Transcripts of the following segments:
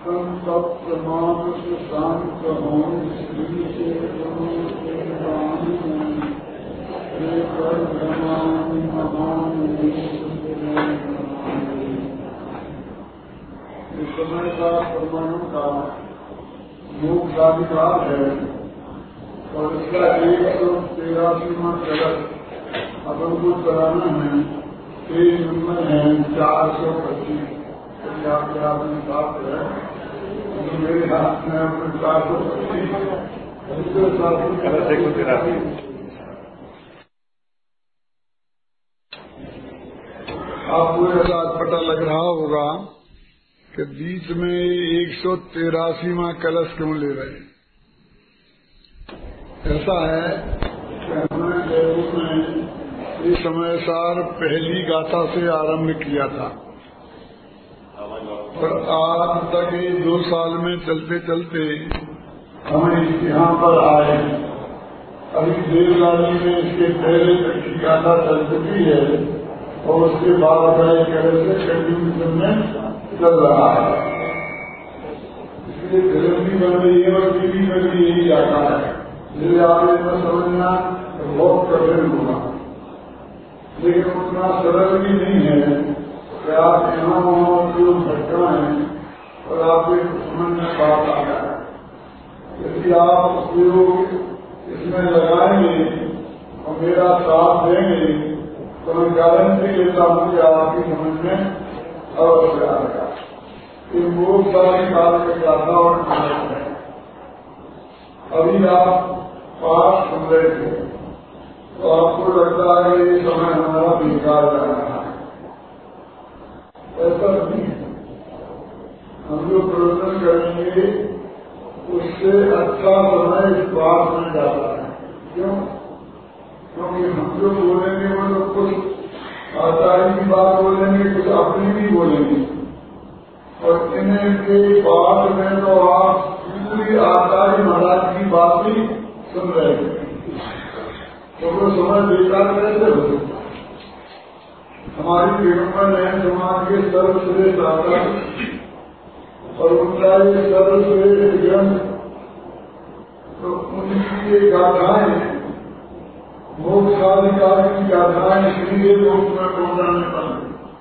संतप्त मानस शांत हों श्री से इस समय का परमाणु का मोक्षाधिकार है और इसका 183वां कलश अपन को कराना है। 3 नंबर है 425 आपके हाथ में साथ है, तो मेरे हाथ में अपने 425 आपको ऐसा पता लग रहा होगा कि बीच में 183वां कलश क्यों ले रहे हैं। ऐसा है कि हमने जयपुर में इस समय सार पहली गाथा से आरंभ किया था और आज तक 2 साल में चलते चलते हम यहाँ पर आए। अभी देवलाली में इसके पहले तक की गाथा चल चुकी है और उसके बाद एक तरह से कंटिन्यूशन में चल रहा है। इसलिए फिल्म भी बन रही है और टीवी में भी यही आता है। इसलिए आप इसमें समझना बहुत कठिन होगा, लेकिन उतना सरल भी नहीं है कि आप यहाँ वहाँ जो भटकाएं और आपके समझ में बात आ जाए। यदि आप उपयोग इसमें लगाएंगे और मेरा साथ देंगे तो मैं गारंटी लेता हूँ कि आपकी समझ में अवश्य आएगा। ये मोक्ष वाली बात में गाथा और नाटक है। अभी आप पाठ सुन रहे थे तो आपको लगता है कि ये समय हमारा बेकार जा रहा है। ऐसा नहीं है। हम जो प्रवचन करेंगे उससे अच्छा समय इस पाठ में जाता है। क्यों? क्योंकि हम जो बोलेंगे वो तो कुछ आचार्य की बात बोलेंगे, कुछ अपनी भी बोलेंगे और इनके पाठ में तो आप पूरी आचार्य महाराज की बात ही सुन रहे हैं, तो वो समय बेकार कैसे हो सकता। हमारी दिगंबर है समाज के सर्वश्रेष्ठ आचार्य और उनका ये सर्वश्रेष्ठ ग्रंथ, तो उनकी ये गाथाएं मोक्षाधिकार की गाथाएं इसलिए लोक में पहुंचाने पर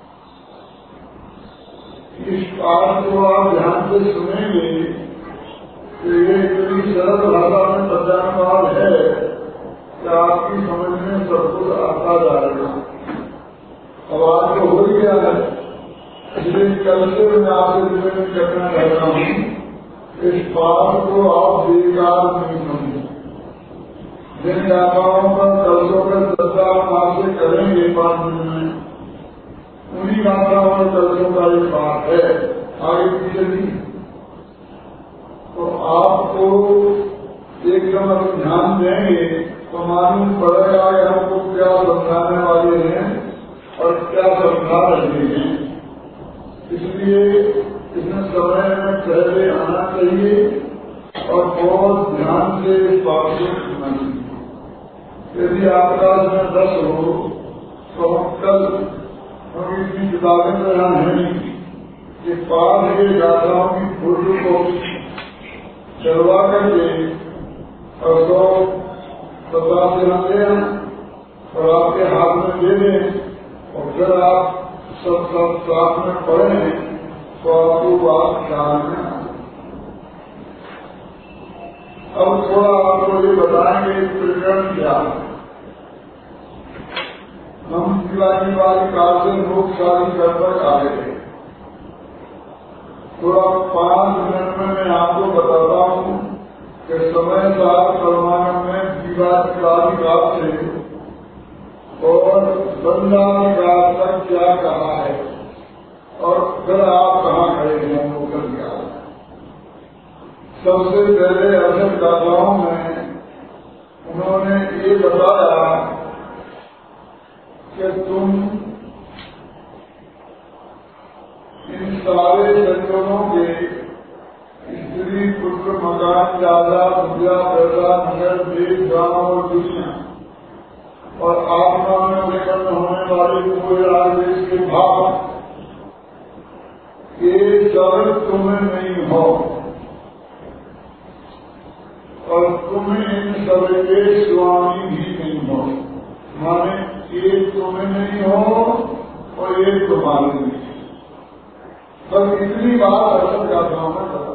इस पाठ को आप ध्यान से सुनेंगे तो ये इतनी सरल भाषा में पहचान है कि आपकी समझ में सब कुछ आता जाएगा। अब आज तो हो गया है, इसलिए कल से मैं आपसे निवेदन करना चाहता हूँ इस पाठ को आप बेकार नहीं समझें। जिन गाथाओं पर कलशों पर चर्चा हम आपसे करेंगे 5 दिन में, उन्हीं गाथाओं और कलशों का ये पाठ है, आगे पीछे नहीं। तो आपको एकदम अगर ध्यान देंगे तो मालूम पड़ेगा कि हमको क्या समझाने वाले हैं और क्या समझा रहे हैं। इसलिए इसमें समय में पहले आना चाहिए और बहुत ध्यान से इस बात को सुनना चाहिए। यदि आपका इसमें 10 हो तो हम कल हम इतनी किताबें तो यहाँ है नहीं कि पाठ के गाथाओं की फोटो को चलवा करके और 150 ग्राम ले आए और आपके हाथ में दे दें और फिर आप सब साथ में पढ़ें तो आपको बात ख्याल में आ। अब थोड़ा आपको ये बताएंगे प्रकरण क्या है। हम शिवाजी वाली काल से मोक्षादि कर पर आ गए थे। थोड़ा 5 मिनट में मैं आपको बताता हूँ कि समय साथ परमाणु में जीवाधिकारी काल से और बंधाधिकार तक क्या कहा है और फिर आप कहाँ खड़े हैं मोक्ष ज्ञान। सबसे पहले अर्जुन गाथाओं में उन्होंने ये बताया कि तुम इन सारे संयोगों के स्त्री पुत्र मकान दादा विद्या पैदा नगर देश गांव और दुनिया और आत्मा में विकर्ण होने वाले पूरे देश के भाव ये सब तुम्हें नहीं हो और तुम इन सबके स्वामी भी नहीं हो। माने एक तुम्हें नहीं हो और एक तुम्हारे नहीं। बस इतनी बात असल जाता हूं मैं बता,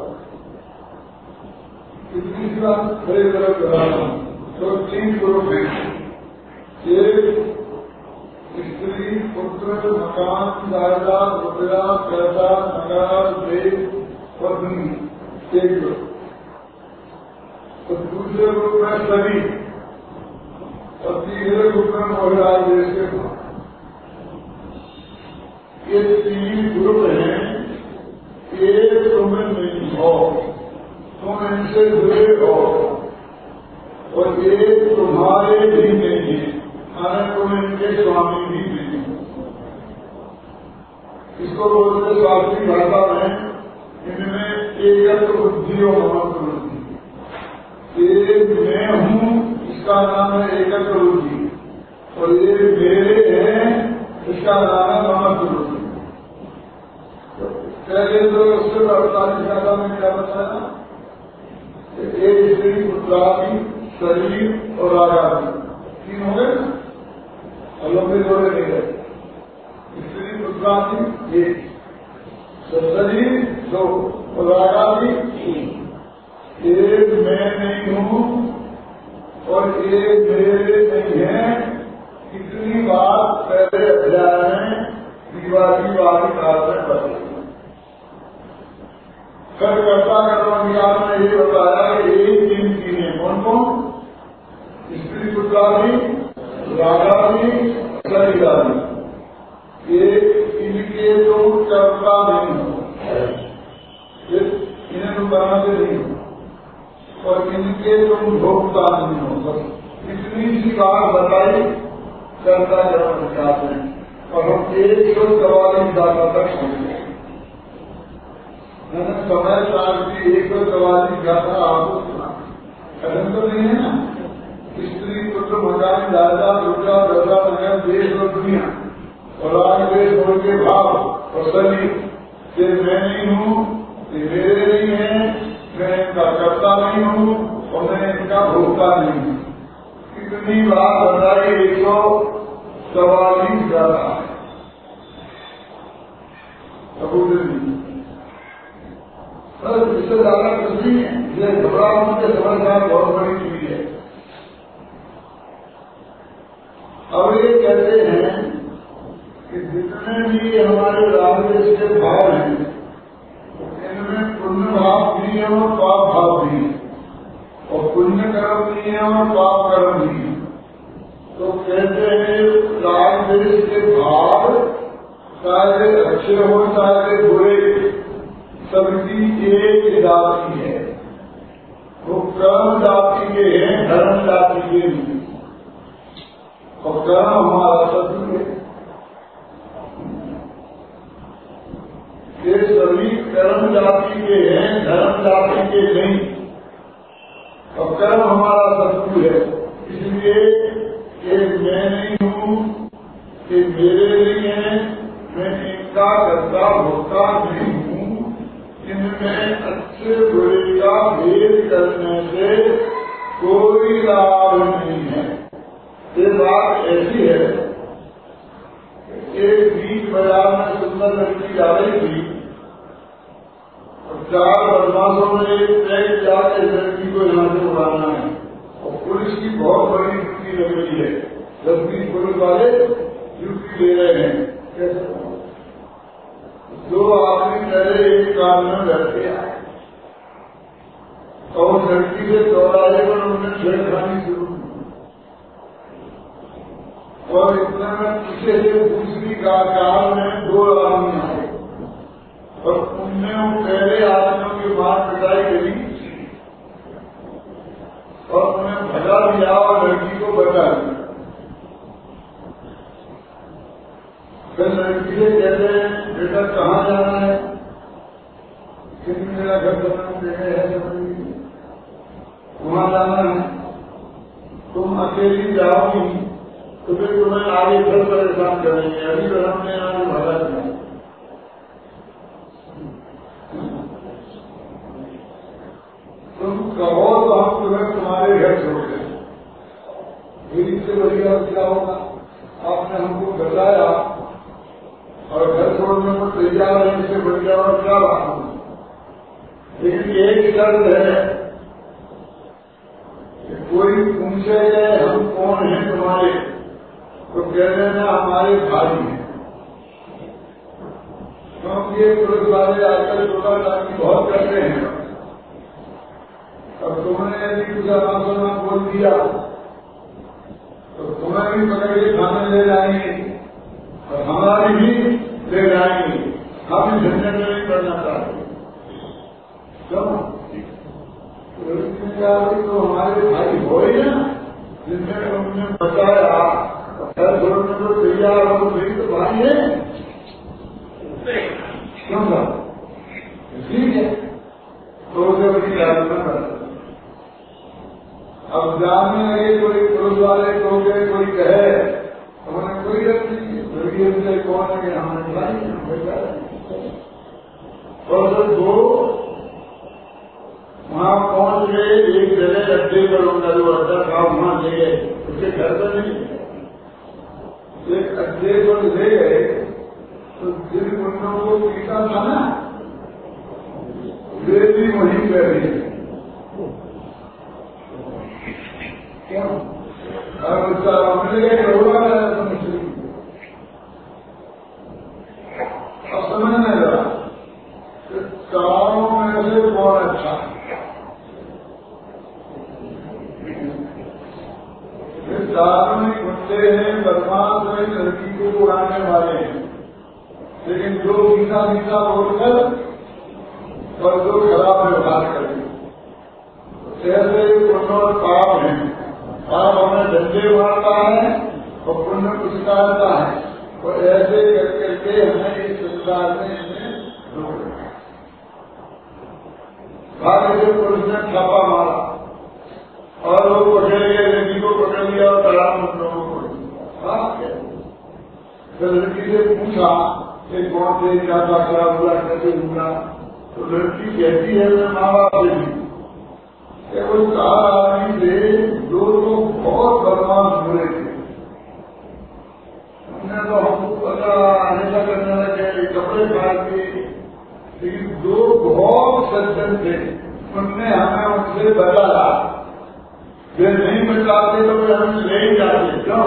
इतनी सी बात खड़े तरफ कराता हूं। तो 3 ग्रुप हैं, एक स्त्री, पुत्र, मकान, जायदाद, रुपया, पैसा, नगर, देश, पत्नी, एक ग्रुप। तो दूसरे ग्रुप में सभी और तीसरे ग्रुप में महिला देश के। ये 3 ग्रुप हैं। एक तुम्हें नहीं हो, तुम इनसे जुड़े हो और एक तुम्हारे भी नहीं है, माने तुम इनके स्वामी भी नहीं हो। इसको बोलते शास्त्रीय भाषा में इनमें एकत्र बुद्धि और ममत्व बुद्धि। एक मैं हूँ, इसका नाम है एकत्र बुद्धि, और एक मेरे हैं, इसका नाम है ममत्व बुद्धि। पहले तो उससे 48 गाथा में क्या बताया? एक स्त्री, पुत्रादि, शरीर और रागादि 3 हो गए ना, और लंबे जोड़े नहीं गए। स्त्री, पुत्रादि 1, शरीर 2 और रागादि 3। एक मैं नहीं हूँ और एक मेरे नहीं है। इतनी बात पहले अध्याय में दीवारी वाली बात में बताई। कर्ता कर्मज्ञान में ये बताया कि एक 3 चीजें कौन कौन? स्त्री, पुत्रादि, रागादि, शरीरादि। ये इनके तो कर्ता नहीं हो, इन्हें तुम बनाते नहीं हो, और इनके तुम भोक्ता नहीं हो। बस इतनी सी बात बताई कर्ता कर्मज्ञान में, और हम 144 गाथा तक समझे। मैंने समय साल की 144 गाथा आपको सुना, खत्म तो नहीं है ना। स्त्री, पुत्र, मकान, जायदाद, रुपया, पैसा, नगर, देश और दुनिया, और राग, देश, मोल के भाव और शरीर। ये मैं नहीं हूँ, ये मेरे नहीं है, मैं इनका कर्ता नहीं हूँ और मैं इनका भोक्ता नहीं हूँ। इतनी बात बताई 144 गाथा है। बस इससे ज्यादा कुछ नहीं है। ये घबराहट के समझदार बहुत बड़ी चीज है। अब ये कहते हैं कि जितने भी हमारे राजदेश के भाव हैं, इनमें पुण्य भाव भी है और पाप भाव भी है, और पुण्य कर्म भी है और पाप कर्म भी है। तो कहते हैं राजदेश के भाव चाहे अच्छे हो चाहे बुरे, सबकी एक जाति है। वो कर्म जाति के हैं, धर्म जाति के नहीं। और कर्म हमारा शत्रु है। ये सभी कर्म जाति के हैं, धर्म जाति के नहीं, और कर्म हमारा शत्रु है। इसलिए एक मैं नहीं हूँ, ये मेरे नहीं है, मैं इनका कर्ता भोक्ता नहीं हूँ। इनमें अच्छे बुरे का भेद करने से कोई लाभ नहीं है। ये बात ऐसी है, एक बीच बाजार में सुंदर लड़की जा रही थी और 4 बदमाशों ने एक तय किया कि लड़की को यहाँ से उड़ाना है, और पुलिस की बहुत बड़ी ड्यूटी लग रही है। 10-20 पुलिस वाले ड्यूटी ले रहे हैं। कैसे 2 आदमी पहले एक कार में बैठे आए और लड़की से चौराहे पर उन्होंने छेड़खानी शुरू की, और इतने में पीछे से दूसरी कार में 2 आदमी आए और उनने उन पहले आदमियों की मार पिटाई करी और उन्हें भगा दिया और लड़की को बचा दिया। फिर लड़की से कहते हैं, बेटा कहाँ जाना है? क्योंकि मेरा घर बनाने देने है, वहां जाना है। तुम अकेली जाओगी तो फिर तुम्हें आगे फिर परेशान करेंगे। अभी तो हमने आगे भगा दिया। तुम कहो तो हम तुम्हें तुम्हारे घर छोड़ दें। फिर इससे बढ़िया क्या होगा? आपने हमको बताया और घर छोड़ने को तैयार है, इससे बढ़िया और क्या बात होगी? लेकिन एक शर्त है कि कोई पूछे हम कौन है तुम्हारे, तो कह देना हमारे भाई हैं। क्योंकि ये पुलिस वाले आजकल टोला टाकी बहुत करते हैं। अब तुमने यदि कुछ आलोचना बोल दिया तो तुम्हें भी पकड़ के थाने ले जाएंगे और हमारी भी ले जाएंगे। हम इस झंझट में नहीं पड़ना चाहते। क्यों? तो हमारे भाई हो ही ना, जिनसे तुमने बताया घर छोड़ने को तैयार हो, वही तो भाई है। क्यों था? ठीक है, तो उसे बड़ी प्रार्थना कर। अब जानने लगे कोई पुलिस वाले को गए, कोई कहे तो उन्हें कोई गलती नहीं, उनसे कौन है कि हमने भाई और सब दो वहां पहुंच गए। एक जगह अड्डे पर उनका जो अड्डा था वहां ले गए, उसके घर पर नहीं, एक अड्डे पर ले गए। तो जिन गुंडों को पीता था ना, वे भी वहीं कर रही है। क्यों? अब उसका मिल गए होगा अब समझने लगा चारों में से कौन अच्छा। धार्मिक गुंडे हैं, बदमाश में लड़की को उड़ाने वाले हैं, लेकिन जो मीठा मीठा बोलकर और जो खराब व्यवहार करें, ऐसे पुण्य और पाप है। पाप हमें धंधे मारता है और पुण्य पुरस्कारता है, और ऐसे कर करके हमें इस संसार में रोक रखा। भाग्य से पुलिस ने छापा मारा और वो पकड़ गए, लड़की को पकड़ लिया और तलाक उन लोगों को। तो लड़की से पूछा कि कौन से क्या खराब हुआ, कैसे हुआ, तो लड़की कहती है मैं माँ बाप से भी वो 4 आदमी थे, 2 लोग बहुत बदमाश बुरे थे। हमने तो हमको पता ऐसा करने लगे, कपड़े फाड़ के, लेकिन 2 बहुत सज्जन थे। उनने हमें उनसे बचाया, वे नहीं बचाते तो वे हमें ले ही जाते। क्यों?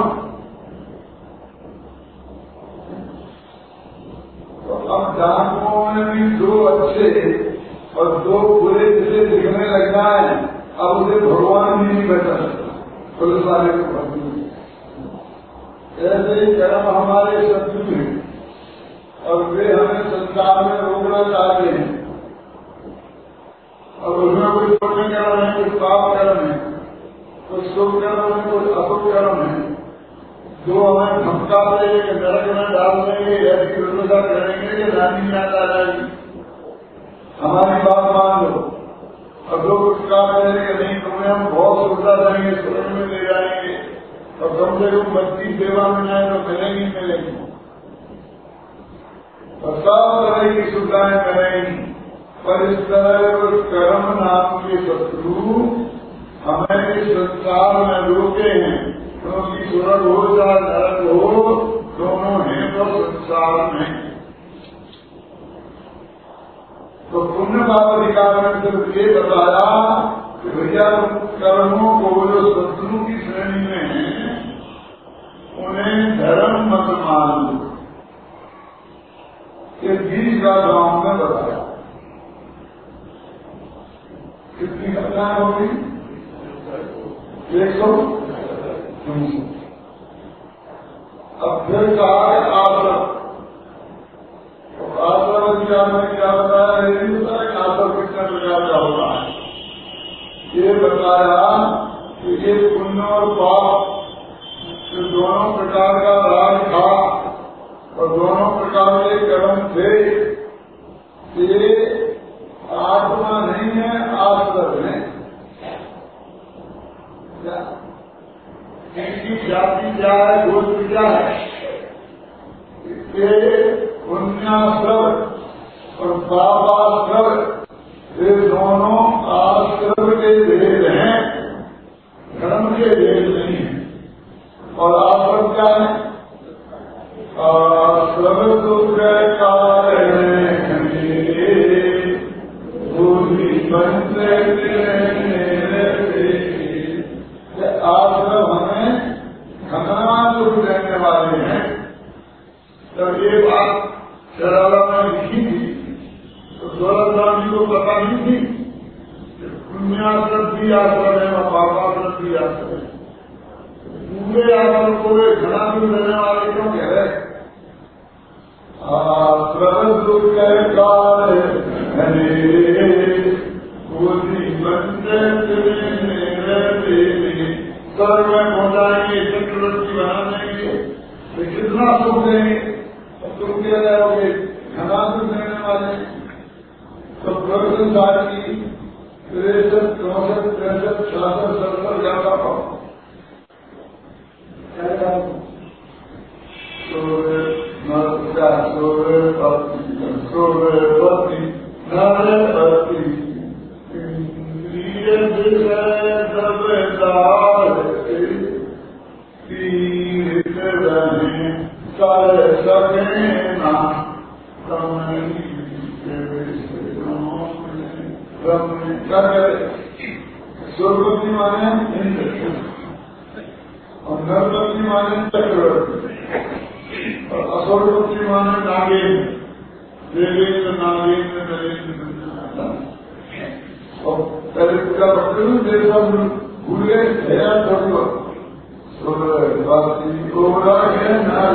तो अब डाकुओं में भी 2 अच्छे और 2 बुरे जिसे दिखने लग जाए, अब उसे भगवान भी नहीं बचा सकता, पुलिस वाले को भगवान। ऐसे ही कर्म हमारे शत्रु हैं और वे हमें संसार में रोकना चाहते हैं। और उसमें कुछ पुण्य कर्म है, कुछ पाप कर्म है, कुछ शुभ कर्म है, कुछ अशुभ कर्म है, जो हमें धमकाते नरक में डाल देंगे, ऐसी व्यवस्था करेंगे कि नानी याद आ जाएगी, हमारी बात मान लो। और जो कुछ काम करेंगे नहीं, तुम्हें हम बहुत सुविधा देंगे, स्वर्ग में ले जाएंगे और कम से कम 32 सेवा में जाए तो मिलेंगी मिलेंगी, और सब तरह की सुविधाएं करेंगी। पर इस तरह कुछ कर्म नाम के शत्रु हमें इस संसार में रोके हैं, क्योंकि स्वर्ग हो या नरक हो, दोनों हैं तो संसार में। तो पुण्य पाप अधिकार में सिर्फ ये बताया कि भैया कर्मों को जो शत्रु की श्रेणी में है उन्हें धर्म मत मान लो, ये 20 गाथाओं में बताया। कितनी घटनाएं होगी? 100। अब फिर कहा आश्रम, तो आश्रम अधिकार में क्या बताया? ये नहीं बताया कि आश्रम कितने प्रकार का होता है, ये बताया कि ये पुण्य और पाप जो दोनों प्रकार का राज था और दोनों प्रकार के कर्म थे, ये आत्मा नहीं है, आश्रम है। इनकी जाति क्या है, गोत्र क्या है? ये पुण्याश्रम और पापाश्रम, ये दोनों आश्रम आश्रम हमें खतरा दुख देने वाले हैं। जब ये बात शराला में लिखी थी तो दौलतराम जी को पता नहीं थी कि पुण्याश्रम भी आश्रम है और पापाश्रम भी आश्रम है। पूरे आश्रम को घना दुख देने वाले क्यों कह रहे? आश्रम दुख स्वर्ग में पहुंचाएंगे, चक्रवर्ती बना देंगे, तो कितना सुख देंगे? तुम कह रहे हो कि घना दुख देने वाले। तो प्रसंसार की 63, 64, 63, 66, 70 ज्यादा पाओ सोरपति नरपति इंद्रिय विषय सबदार तीर्थ रहे कर सके ना सोरपति माने इंद्र और नरपति माने चक्रवर्ती और असुरपति माने नागेंद्र, देवेंद्र, नागेंद्र, नरेंद्र। और पहले पूजा पकड़ देवता भूल गए दया छोड़ सोरपति को रागे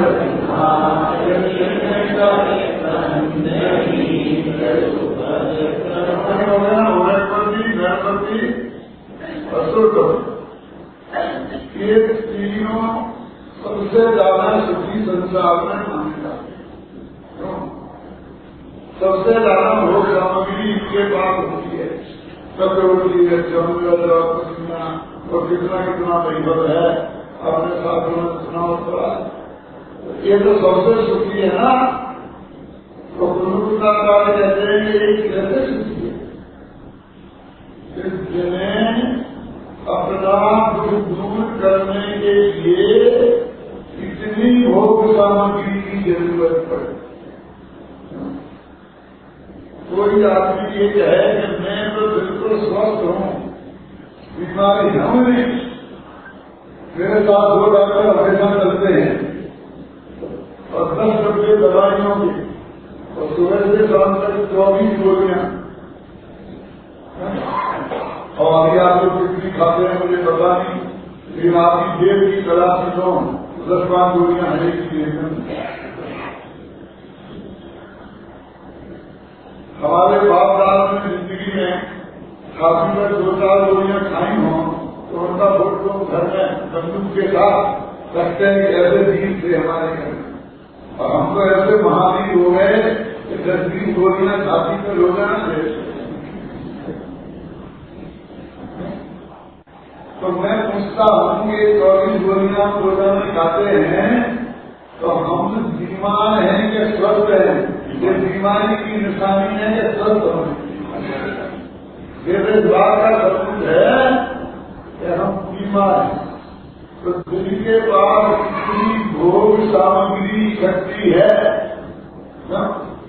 नरपति असुरपति, ये तीनों सबसे ज्यादा सुखी संसार में माने जाते हैं। सबसे ज्यादा भोग सामग्री इनके पास होती है। चक्रवर्ती है, जमुना और कितना कितना वैभव है, अपने साथियों में सुना होता है। ये तो सबसे सुखी है ना। तो गुरुदाचार्य कहते हैं ये कैसे सुखी है? जिन्हें अपना दुख दूर करने के लिए इतनी भोग सामग्री की जरूरत पड़े। कोई आदमी ये कहे कि मैं तो बिल्कुल स्वस्थ हूँ, बीमारी हूँ नहीं, मेरे साथ 2 डॉक्टर हमेशा चलते हैं और 10 रुपये दवाइयों की और सुबह से शाम तक 24 गोलियां, और अभी आप लोग कितनी खाते हैं मुझे पता नहीं, लेकिन आपकी जेब की तलाशी लो 10-5 गोलियां है की। हमारे बाप दादा ने जिंदगी में खांसी में 2-4 गोलियां खाई हों तो उनका फोटो घर में बंदूक के साथ रखते हैं कि ऐसे वीर थे हमारे घर में। और हम तो ऐसे महावीर हो गए कि 10-20 गोलियां छाती में रोजाना थे। तो मैं पूछता हूँ कि 24 गोलियां रोजाना खाते हैं तो हम बीमार हैं कि स्वस्थ हैं? ये बीमारी की निशानी है कि स्वस्थ होने? इस बात का सबूत है कि हम बीमार हैं। तो दिल के पास इतनी भोग सामग्री शक्ति है ना,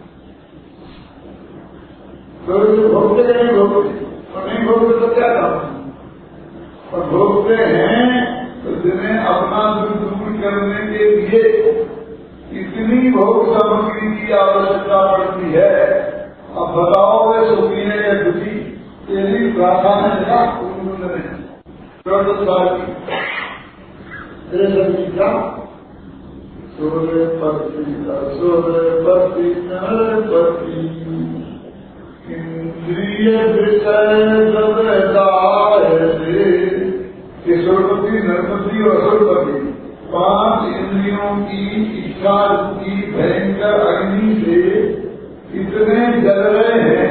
तो भोगते नहीं भोगते और नहीं भोगते तो क्या करते? और भोगते हैं तो जिन्हें अपना दुख दूर करने के लिए इतनी भोग सामग्री की आवश्यकता पड़ती है। अब बताओ वे सुखी है या दुखी? तेरी प्रार्थना है क्या उन्होंने सोरपति नरपति इंद्रिय विषय सबदार से सोरपति, नरपति और असुरपति 5 इंद्रियों की इच्छा की भयंकर अग्नि से इतने जल रहे हैं।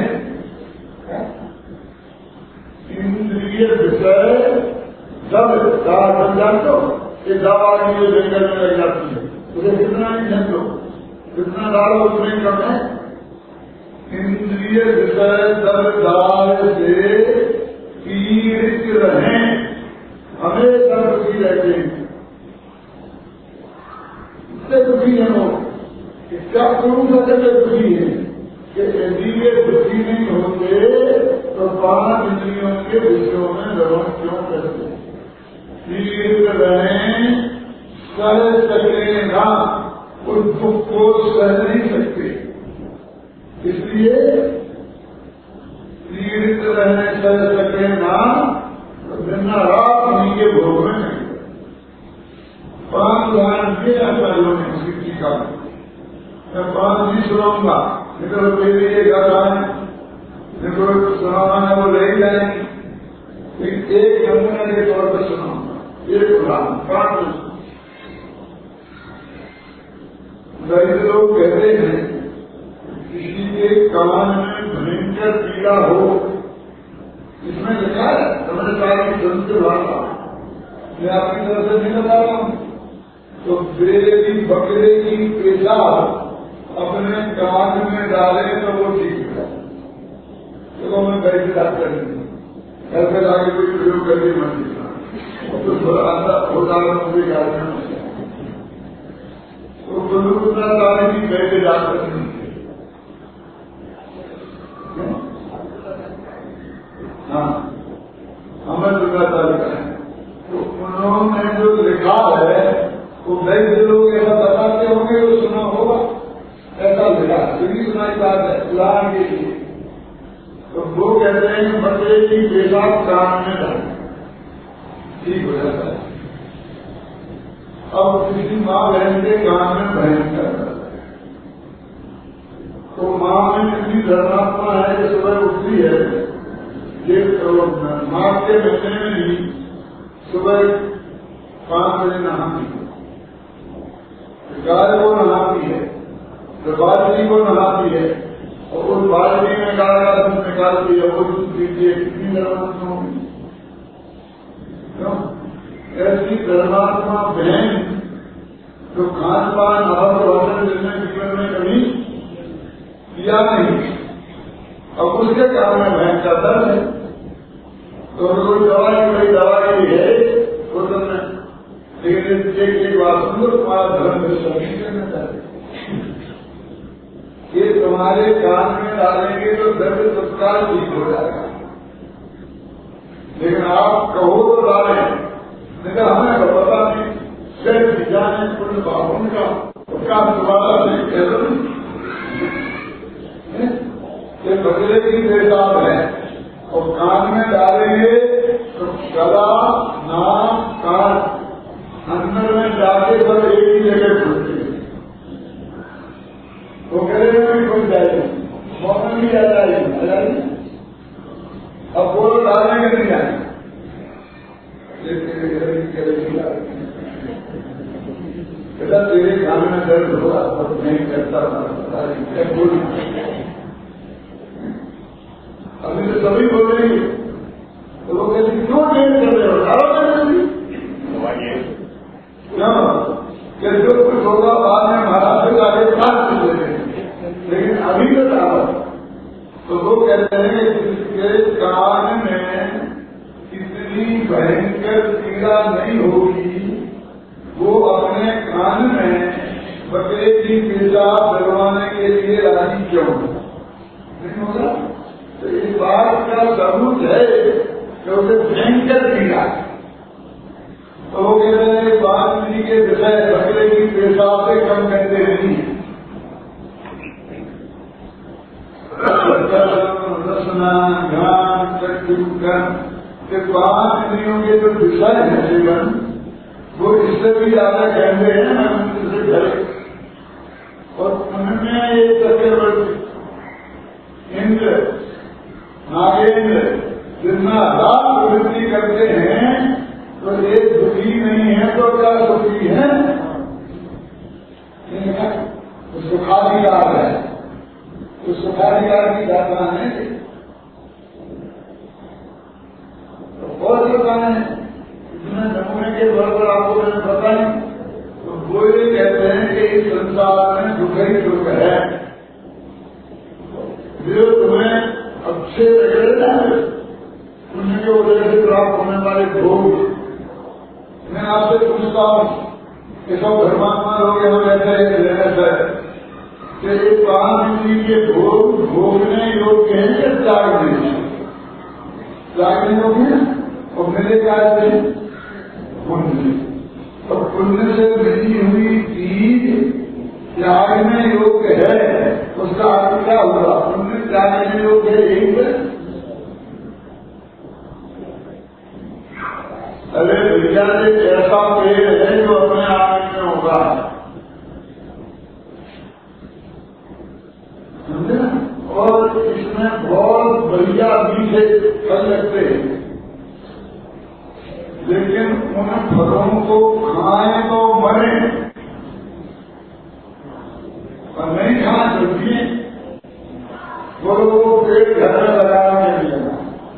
इंद्रिय विषय सब जानते हो, ये दवा की जंगल में लग जाती है, उसे कितना नहीं झंझो, कितना डालो उतने कम है। इंद्रिय विषय दरदार से पीड़ित रहे, हमेशा दुखी रहते हैं। इससे दुखी है वो, क्या करूँ सके दुखी है कि यदि ये दुखी नहीं होते तो के विषयों में व्यवहार क्यों करते? पीड़ित रहे सह सके ना, उस दुख को सह नहीं सकते, इसलिए पीड़ित रहने सह सके ना, दिन रात उन्हीं के भोग में नहीं। 5 उदाहरण दिए आचार्यों ने उसकी टीका में, मैं 5 नहीं सुनाऊंगा, नहीं तो मेरे लिए घर आए, नहीं तो सुनाना है वो रह जाएंगे, लेकिन एक नमूने के तौर पर सुनाऊंगा, एक उदाहरण 5। दरिद्र लोग कहते हैं किसी के कान में भयंकर पीड़ा हो, इसमें लिखा है समझदार की संस्कृत भाषा, मैं आपकी तरफ से नहीं बता रहा हूं, तो बेरे बकरे की पेशाब अपने कान में डाले तो वो ठीक हो जाए। चलो मैं बैठे डॉक्टर नहीं, घर पर आगे कोई प्रयोग करके मत दिखा, तो थोड़ा आता हो जाएगा मुझे याद नहीं, तो बुजुर्गता तारे की बैठे डॉक्टर नहीं थे। हाँ, हमें दुर्गाता लिखा है, तो उन्होंने जो लिखा है वो वैद्य लोग ऐसा बताते होंगे, वो सुना होगा, ऐसा लिखा सुनी सुनाई बात है उदाहरण के लिए। तो वो कहते हैं कि बच्चे की पेशाब कान में डाले ठीक हो जाता है। अब किसी माँ बहन के कान में भयंकर जाता है, तो माँ में कितनी धर्मात्मा है कि सुबह उठती है, ये माँ के महीने में ही सुबह 5 बजे नहाती है, गाय को नहाती है, तो बाल्टी को नहाती है, और उस बाल्टी में गाय का दूध निकालती है, वो दूध पीती है, कितनी धर्मात्मा होगी। ऐसी धर्मात्मा बहन जो खान पान और भोजन जिसमें जीवन में कभी किया नहीं, अब उसके कारण में भयंकर दर्द है, तो कोई दवाई कोई दवाई है वो तुमने, लेकिन एक बात सुनो, तुम्हारा धर्म में सभी करना चाहिए, ये तुम्हारे कान में डालेंगे तो दर्द तत्काल ठीक हो जाएगा, लेकिन आप कहो तो डालें, नहीं हमें तो पता नहीं, सिर्फ जाने कुल बाबुन का उसका दोबारा नहीं कह दो, ये बदले की पेशाब है, और कान में डालेंगे तो गला नाक कान अंदर में जाके सब एक ही जगह खुलती है, वो गले में भी खुल जाएगी, मौसम भी आ जाएगी, अब वो डालने के नहीं आएंगे, बेटा तेरे कान में दर्द होगा और नहीं करता अभी तो सभी बोलेंगे, तो वो कहते क्यों चेंज कर रहे हो, जो कुछ होगा बाद में महाराज से आगे बात कर लेते हैं, लेकिन अभी तो दावत, तो वो कहते हैं कि जिसके कान में इतनी भयंकर पीड़ा नहीं होगी, वो अपने कान में बकरे की पेशाब डलवाने के लिए राजी क्यों नहीं होगा? तो इस बात का सबूत है कि उसे भयंकर पीड़ा, तो वो कहते हैं बाल्टी के विषय बकरे की पेशाब से कम कहते नहीं है, रसना ज्ञान चक्षुकर्म के 5 इंद्रियों के जो विषय है जीवन, वो इससे भी ज्यादा कहते हैं मन से घरे, और उनमें एक चक्रवर्ती इंद्र नागेंद्र जितना रात प्रवृत्ति करते हैं, तो एक दुखी नहीं है तो क्या सुखी है, तो सुखाधिकार है, तो सुखाधिकार की दाता है, तो बहुत बताए इसमें नमूने के तौर पर आपको मैंने बताया, तो वो ये कहते हैं कि इस संसार में दुख ही दुख है, जो तुम्हें अच्छे लगे उनके वजह से प्राप्त होने वाले भोग। मैं आपसे पूछता हूँ कि सब धर्मात्मा लोग यहाँ बैठे रहने से कि ये 5 इंद्रिय के भोग भोगने योग्य हैं या त्यागने, त्यागने योग्य है और मिले क्या से पुण्य। और पुण्य से मिली हुई चीज त्यागने योग्य है, उसका अर्थ क्या हुआ? पुण्य त्यागने योग्य है, यही है। अरे भैया एक ऐसा पेड़ है जो अपने आगे में होगा, समझे ना? और इसमें बहुत बढ़िया मीठे फल लगते हैं, लेकिन उन फलों को खाएं तो मरे और नहीं खाना चाहिए। वो पेड़ घर में लगाना के लिए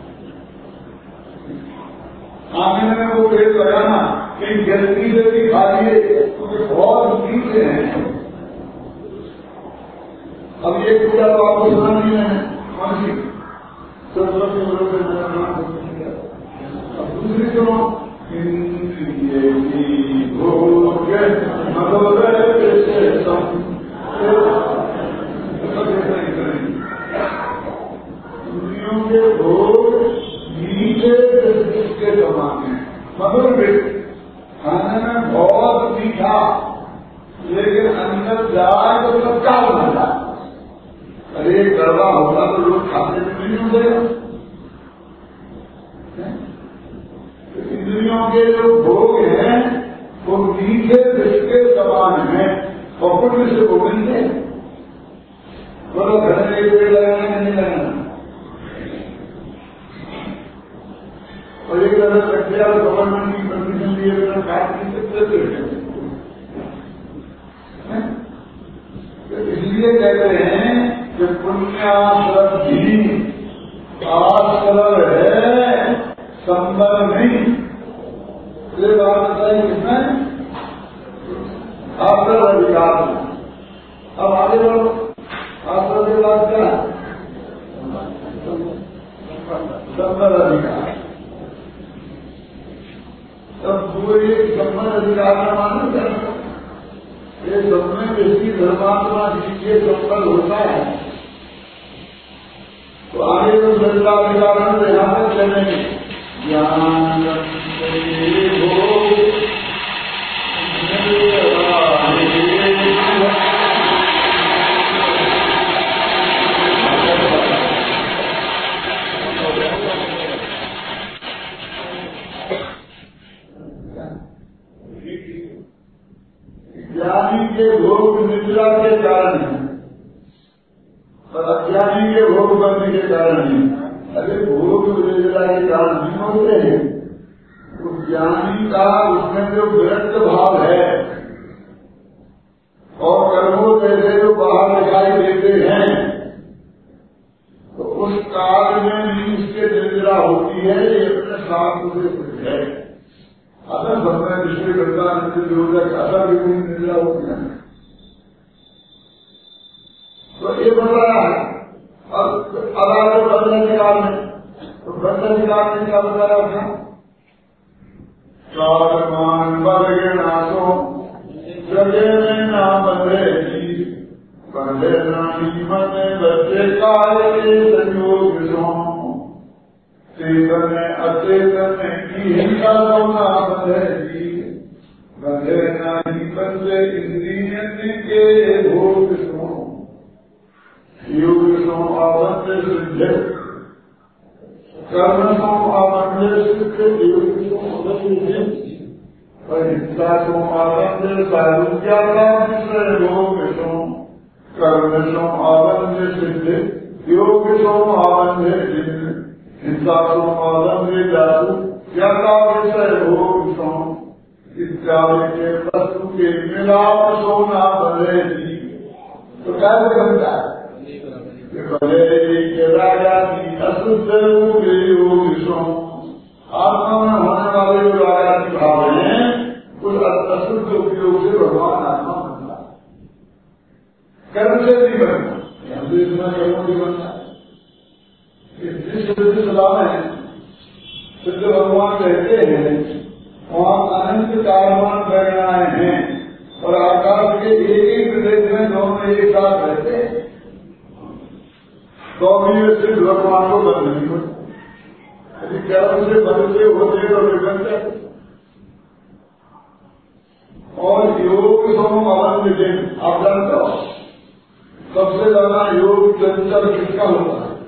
आंगन में वो पेड़ लगाना, कहीं जल्दी से भी खा लिए क्योंकि बहुत मीठे हैं। अब ये पूजा तो आपको सुना नहीं है कौन सी सरस्वती अब दूसरी सुनो, इंद्रियों के भोग मीठे के समान है, मधुर भी खाने में बहुत मीठा, लेकिन अंदर जाए तो सब क्या बनता। अरे कड़वा होता तो लोग खाते में नहीं होते। इंद्रियों के जो भोग हैं वो मीठे के समान है और पुण्य से वो मिलते। बोलो घर में एक पेड़ लगाना नहीं लगाना, और एक तरह रखिया गवर्नमेंट की परमिशन लिए बिना काट नहीं सकते। इसलिए कहते हैं कि पुण्याश्रद्धि आश्रय है, संबल नहीं। ये बात बताई किसने? आश्रय अधिकार। अब आगे बढ़ो, आश्रय के बाद क्या? संबल अधिकार। तब पूरे संबल अधिकार में मालूम क्या? ये सब में किसी धर्मात्मा जिसके संबल होता है तो आगे तो दंडा विचारण से यहाँ तक चलेंगे। ज्ञान ज्ञानी के भोग निद्रा के कारण है और अज्ञानी के भोग बनने के कारण है। अरे भोग निद्रा के कारण नहीं होते हैं, तो ज्ञानी का उसमें जो विरक्त भाव है और कर्मों जैसे जो बाहर दिखाई देते हैं तो उस काल में भी उसके निद्रा होती है। ये अपने साथ से कुछ है। अगर समय विषय करता निरोधक अगर भी कोई निद्रा होती है तो ये बताया है। और अगर बदलने के काल में तो बदलने के काल में क्या बताया था? मान बदले नाशो जगे में ना बंधे बंधे नानी मने बच्चे काले संयोग चेतन अचेतन की हिंसा तो ना बंधेगी बंधे नहीं बंधे इंद्रिय के भोग सो योग सो आबंध सिद्ध कर्म सो आबंध सिद्ध योग सो और हिंसा सो आबंध साधु क्या विषय भोग सो कर्म सो आबंध सिद्ध योग सो आबंध सिद्ध हिंसा को आदम जादू क्या विषय भोग सो इत्यादि के वस्तु के मिलाप सोना बनेगी तो क्या बनता है? बनेगी के राजा की अशुद्ध योग सो आत्मा में होने वाले जो राजा की भाव है उस अशुद्ध उपयोग से भगवान आत्मा बनता है। कर्म से नहीं बनता, इसमें कर्मों से बनता है। सिद्ध सभा में सिद्ध भगवान कहते हैं वहाँ अनंत कारवान प्रेरणाएं हैं और आकाश के एक ही प्रदेश में दोनों एक साथ रहते हैं तो भी सिद्ध भगवान को बंद नहीं होता। यदि कर्म से बनते होते तो वे बनते। और योग सोम अवन विजय, आप जानते हो सबसे ज्यादा योग चंचल किसका होता है?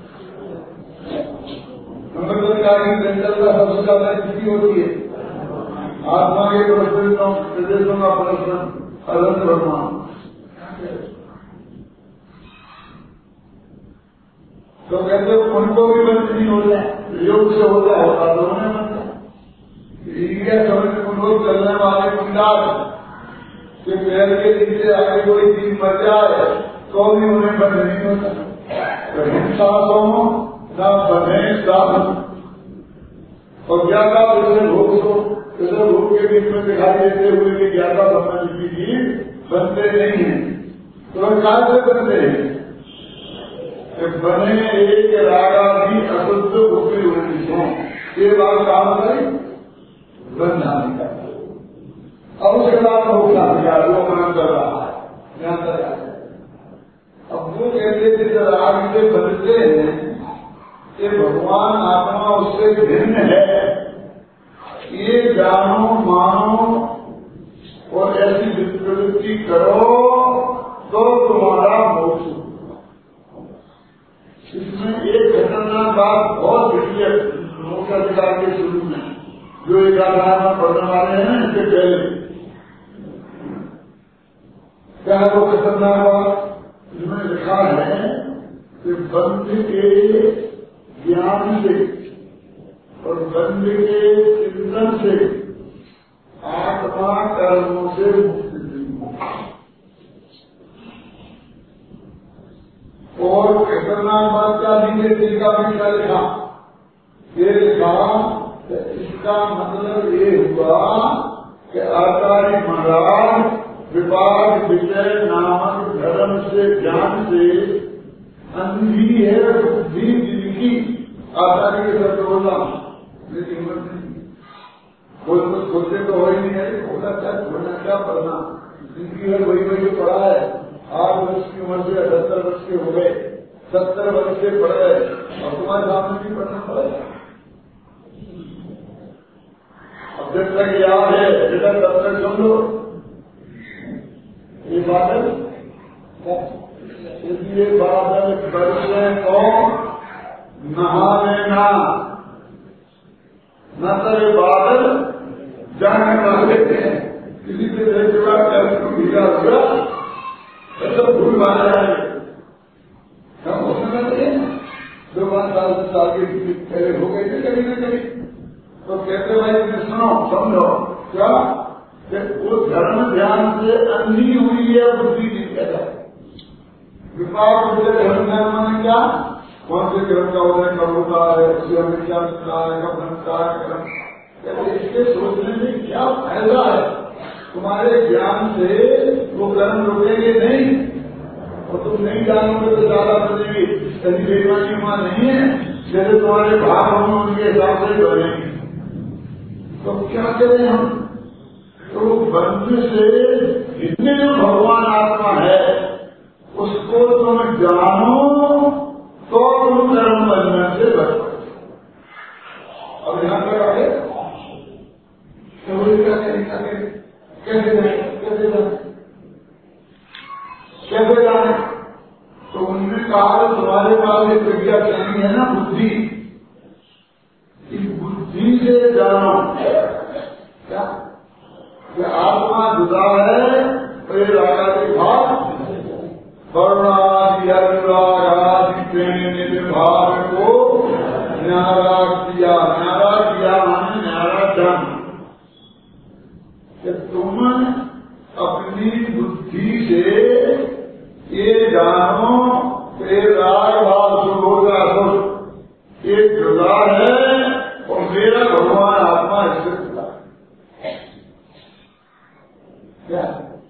मंगलकारी चंचलता सबसे ज्यादा किसकी होती है? आत्मा के प्रदेशों का प्रश्न अनंत भगवान। तो कहते उनको भी बंद नहीं होता, योग से होता होता तो उन्हें बनता। समझ लोग चलने वाले कुंडाल के पैर के नीचे आगे कोई चीज मर जाए तो भी उन्हें बंद नहीं होता। तो हिंसा हो न बने साधन और ज्ञाता जैसे भोग हो, जैसे भोग के बीच में दिखाई देते हुए कि ज्ञाता समझ की चीज बनते नहीं है। तो कहा से बनते हैं? बने एक रागा भी अशुद्ध उपरी होती हो, ये बात काम करें बनना नहीं करता। अब उसके बाद होता वो काम कर रहा है, ध्यान कर। अब वो कहते थे जब राग से बनते हैं कि भगवान आत्मा उससे भिन्न है, ये जानो मानो और ऐसी प्रवृत्ति करो तो तुम्हारा मोक्ष। इसमें एक खतरनाक बात बहुत घटी है मोक्ष अधिकार के शुरू में, जो एक आधार में पढ़ने वाले हैं इससे पहले क्या वो खतरनाक बात इसमें लिखा है कि बंध के ज्ञान से और बंध के चिंतन से आत्मा कर्मों से मुक्त नहीं। और खतरनाक बात क्या दी टीका में क्या लिखा? ये लिखा इसका मतलब ये हुआ कि आचार्य महाराज विपाक विजय नामक धर्म से ज्ञान से अंधी है बुद्धि जिनकी आचार्य के साथ बोला, लेकिन हिम्मत नहीं बोल कुछ सोचते तो हो ही नहीं है, बोलना क्या पढ़ना जिनकी है वही वही पढ़ा है। 8 वर्ष की उम्र से 78 वर्ष के हो गए, 70 वर्ष से पढ़ गए और तुम्हारे सामने भी पढ़ना पड़ेगा। अब जब तक याद है बेटा तब तक समझो ये बादल, इसलिए बादल बरसे तो नहा लेना, न करे बादल जाने वाले किसी से देखा गिरा हुआ सब भूल माना है। हम उसमें 2-5 साल के पहले हो गए थे कभी न कभी, तो कहते भाई सुनो समझो क्या वो धर्म ध्यान से अंधी हुई है बुद्धि नहीं कहता। विपाक विजय धर्म ध्यान माने क्या? कौन से क्रम का उदय कब होता है, उससे हमें क्या मिलता है, कब बनता है क्रम, कहते इसके सोचने में क्या फायदा है? तुम्हारे ज्ञान से वो कर्म रुकेंगे नहीं और तुम नहीं जानोगे तो ज्यादा बनेगी। कभी बेईमानी वहां नहीं है, जैसे तुम्हारे भाव होंगे उनके हिसाब से बनेंगे। तो क्या करें हम? तो बंध से जितने जो भगवान आत्मा है उसको तुम जानो तो तुम कर्म बंधन से बच पाओ। अब ध्यान रखोगे तो कैसे जाने? तो उन्होंने कहा तुम्हारे पास एक प्रज्ञा कहनी है ना बुद्धि, इस बुद्धि से जानो क्या कि आत्मा जुदा है तो ये रागादि भाव वर्णादि अनुरागादि प्रेम भाव को न्यारा किया। न्यारा किया माने न्यारा जन कि तुम अपनी बुद्धि से ये जानो कि राग भाव सुख होगा सुख ये जुदा है और मेरा भगवान आत्मा इससे जुदा है। क्या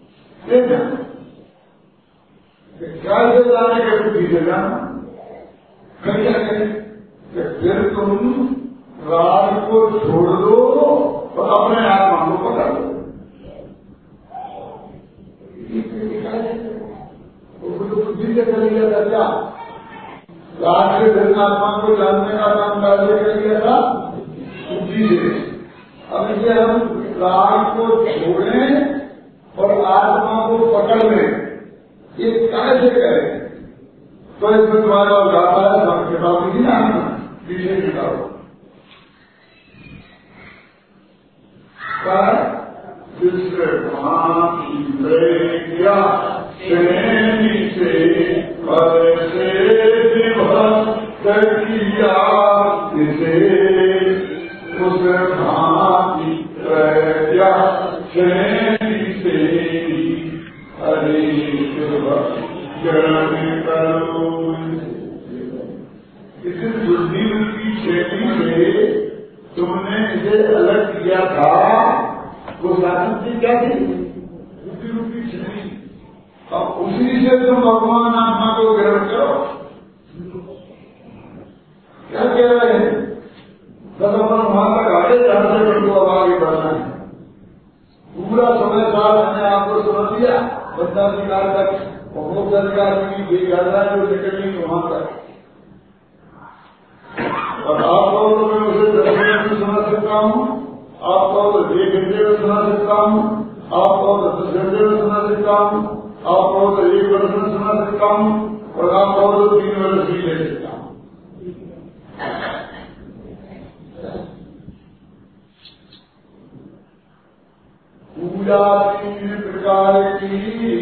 कैसे जाने के बुद्धि से जाना? फिर क्या करें? फिर तुम राग को छोड़ दो और अपने आत्मा को पकड़ दो। बुद्धि से कर लिया था क्या? राग से धन आत्मा को जानने का काम पहले कर लिया था बुद्धि से। अब इसे हम राग को छोड़ें और आत्मा को पकड़ लें, ये कैसे करें? तो इसमें तुम्हारा गाता है सबके पास नहीं आना, पीछे निकालो इंद्रिया श्रेणी से परसे विभक्त किया इसे उस भांति प्रज्ञा श्रेणी से हरे ग्रहण करो। इस बुद्धि की श्रेणी से तुमने इसे अलग किया था, वो शांति क्या थी? बुद्धि रूपी श्रेणी। अब उसी से तुम भगवान आत्मा को ग्रहण करो। क्या कह रहे हैं? तब अपन वहां तक आगे जहां से तुमको अब आगे बढ़ना है। पूरा समय साल मैंने आपको समझ दिया, बद्धाधिकार तक अधिकार की बेगारा जो निकलनी वहां तक। और आप लोगों को मैं उसे 10 मिनट में समझ सकता हूँ, आप लोगों को 1 घंटे में समझ सकता हूँ, आप लोगों को 10 घंटे में समझ सकता हूँ, आप लोगों को 1 वर्ष में समझ सकता हूँ, और आप लोगों को 3 वर्ष भी ले सकता हूँ। पूजा 3 प्रकार की,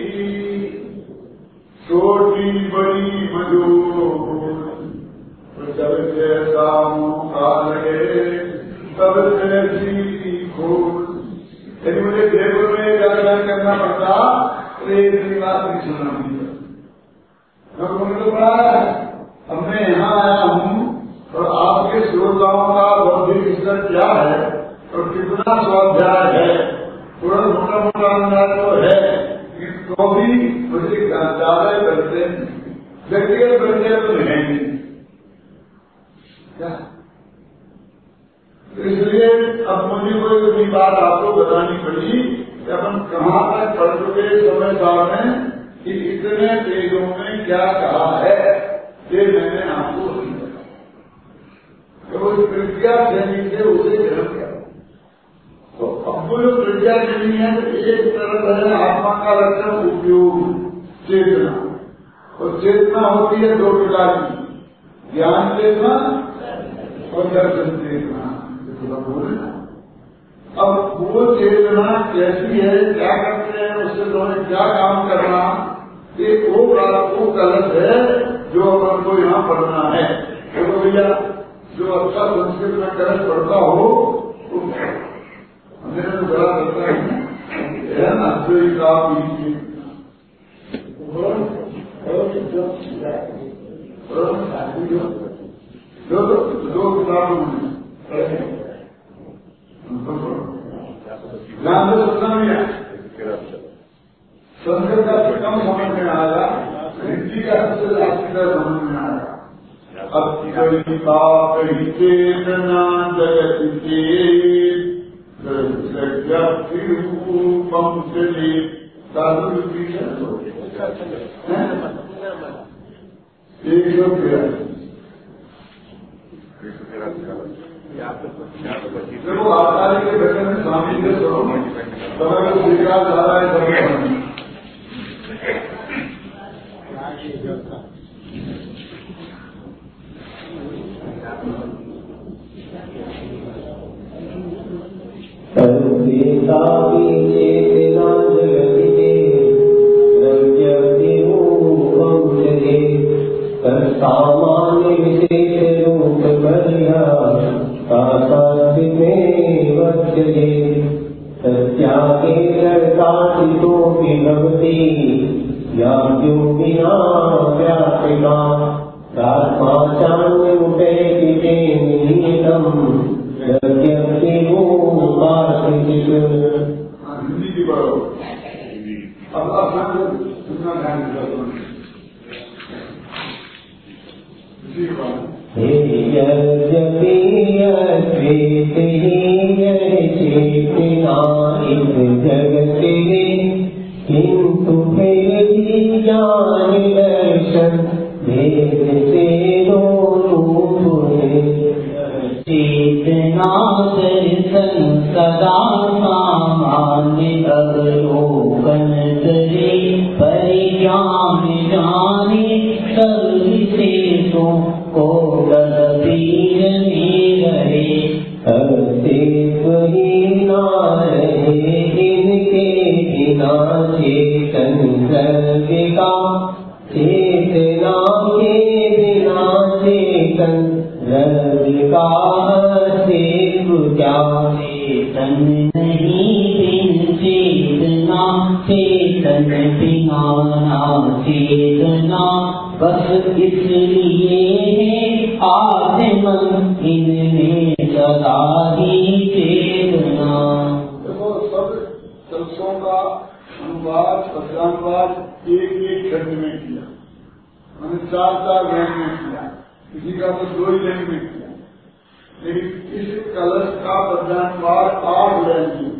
छोटी बड़ी मजूर, जब जैसा मौका लगे तब से सीखो। यदि मुझे देवों में व्याख्यान करना पड़ता तो ये इतनी बात नहीं सुनना मुझे तो पड़ा है। अब मैं यहाँ आया हूँ और आपके श्रोताओं का बौद्धिक स्तर क्या है और कितना स्वाध्याय है, थोड़ा मोटा मोटा अंदाज तो है, तो भी मुझे ज्यादा करते व्यक्तिगत परिचय तो नहीं। तो इसलिए अब मुझे कोई बात आपको बतानी पड़ी कि अपन कहाँ तक पढ़ चुके समय साल में कि इतने पेजों में क्या कहा है, ये मैंने आपको नहीं बताया। तो उस प्रज्ञा श्रेणी से उसे ग्रहण किया। तो अब वो जो प्रज्ञा श्रेणी है तो एक तरफ है आत्मा का लक्षण उपयोग चेतना, और चेतना होती है 2 प्रकार की, ज्ञान चेतना और दर्शन चेतना। अब वो चेतना कैसी है, क्या करते हैं, उससे तुम्हें क्या काम करना, ये वो कलश है जो अपन को यहाँ पढ़ना है। तो भैया जो अच्छा संस्कृत में कलश पढ़ता हो तो मेरे तो बड़ा करता है ना, जो काम दो किताबों में ध्यान से सुनना भी है। संस्कृत का कम समझ में आया, हिंदी का सबसे ज्यादा समझ में आया। अब कही चेतना जगती रूपम चले साधु देखो आचार्य के भजन में स्वामी के स्वरूप समय को स्वीकार जा रहा है समय सामान्य विशेष रूप बढ़िया सत्यागे लड़काशितो विभवती बिना व्यापिका प्रात्माचान्य उपैति निहितम प्रत्यक्षे उपासित। हिंदी की बात अब अपना सुनना ध्यान दिया चेतना इस जगते किंतु फिर भी ज्ञान दर्शन भेद से दो चेतना दर्शन सदा सामान्य अवलोकन करे परिज्ञान जाने सब विशेषों को गंभीर में रहे अस्तित्व ही ना रहे इनके बिना चेतन द्रव्य का चेतना के बिना चेतन द्रव्य का अस्तित्व क्या चेतन नहीं बिन चेतना चेतन बिना ना चेतना बस इसलिए है आत्मन इनमें सदा ही चेतना। देखो सब शब्दों का अनुवाद पद्यानुवाद एक एक खंड में किया, मैंने 4-4 लाइन में किया, किसी का तो 2 ही लाइन में किया, लेकिन इस कलश का पद्यानुवाद 8 लाइन में